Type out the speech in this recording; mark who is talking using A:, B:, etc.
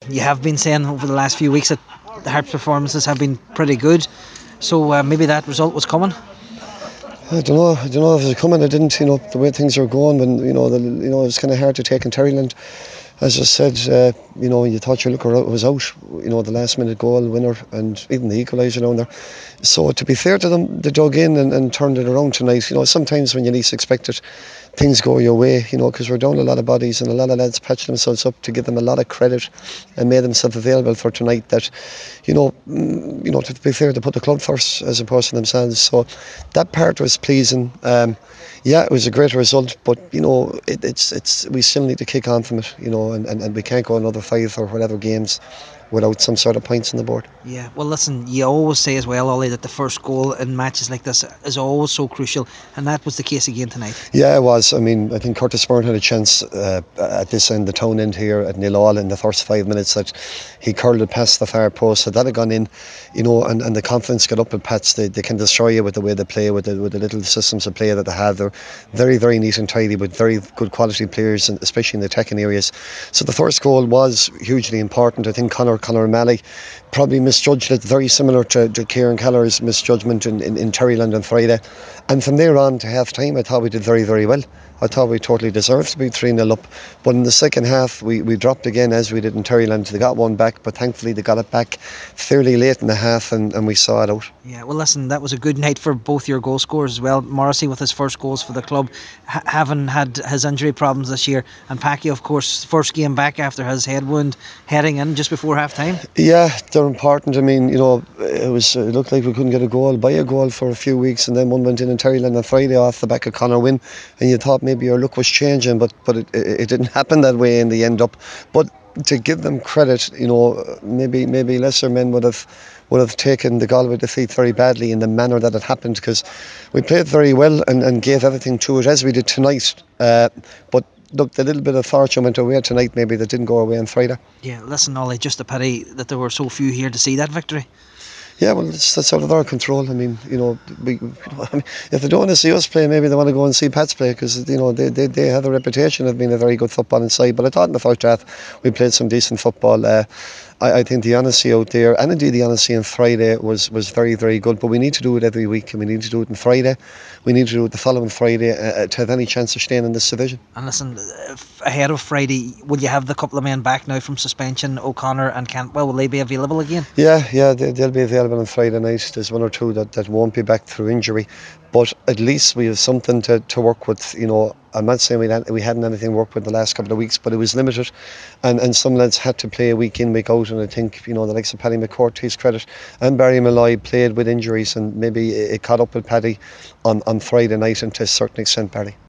A: you have been saying over the last few weeks that the Hearts' performances have been pretty good. So maybe that result was coming.
B: I don't know. I don't know if it was coming. I didn't. The way things are going, when it was kind of hard to take in Terryland. As I said, you thought your looker was out. The last minute goal winner and even the equaliser down there. So to be fair to them, they dug in and turned it around tonight. Sometimes when you least expect it, things go your way. Because we're down a lot of bodies and a lot of lads patched themselves up to give them a lot of credit and made themselves available for tonight. That, to be fair, to put the club first as opposed to themselves. So that part was pleasing. Yeah, it was a great result, but it's we still need to kick on from it, and we can't go another 5 or whatever games without some sort of points on the board.
A: Yeah, well, listen, you always say as well, Ollie, that the first goal in matches like this is always so crucial, and that was the case again tonight.
B: Yeah, it was. I mean, I think Curtis Byrne had a chance at this end, the town end here at 0-0 in the first 5 minutes, that he curled it past the far post. So that had gone in, and the confidence got up at Pats. They can destroy you with the way they play, with the little systems of play that they have. They're very, very neat and tidy with very good quality players, and especially in the attacking areas. So the first goal was hugely important. I think Conor O'Malley probably misjudged it, very similar to Kieran Keller's misjudgment in Terryland on Friday. And from there on to half time, I thought we did very, very well. I thought we totally deserved to be 3-0 up. But in the second half, we dropped again, as we did in Terryland. They got one back, but thankfully they got it back fairly late in the half, and we saw it out.
A: Yeah, well, listen, that was a good night for both your goal scorers as well. Morrissey with his first goals for the club, having had his injury problems this year, and Pacquiao, of course, first game back after his head wound, heading in just before half time.
B: Yeah, they're important. I mean, it looked like we couldn't get buy a goal for a few weeks, and then one went in Terryland on Friday off the back of Conor win, and you thought maybe your luck was changing, but it didn't happen that way in the end up. But to give them credit, maybe lesser men would have taken the Galway defeat very badly in the manner that it happened, because we played very well and gave everything to it, as we did tonight. But look, the little bit of fortune went away tonight, maybe, that didn't go away on Friday.
A: Yeah, listen, Ollie, just a pity that there were so few here to see that victory.
B: Yeah, well, that's out of our control. I mean, if they don't want to see us play, maybe they want to go and see Pats play, because they have a reputation of being a very good footballing side. But I thought in the first half we played some decent football. I think the honesty out there, and indeed the honesty on Friday, was very, very good. But we need to do it every week, and we need to do it on Friday. We need to do it the following Friday to have any chance of staying in this division.
A: And listen, ahead of Friday, will you have the couple of men back now from suspension, O'Connor and Cantwell? Will they be available again?
B: Yeah, they'll be available on Friday night. There's one or two that won't be back through injury, but at least we have something to work with. I'm not saying we hadn't anything to work with the last couple of weeks, but it was limited, and some lads had to play week in, week out. And I think the likes of Paddy McCourt, to his credit, and Barry Malloy played with injuries, and maybe it caught up with Paddy on Friday night, and to a certain extent Barry.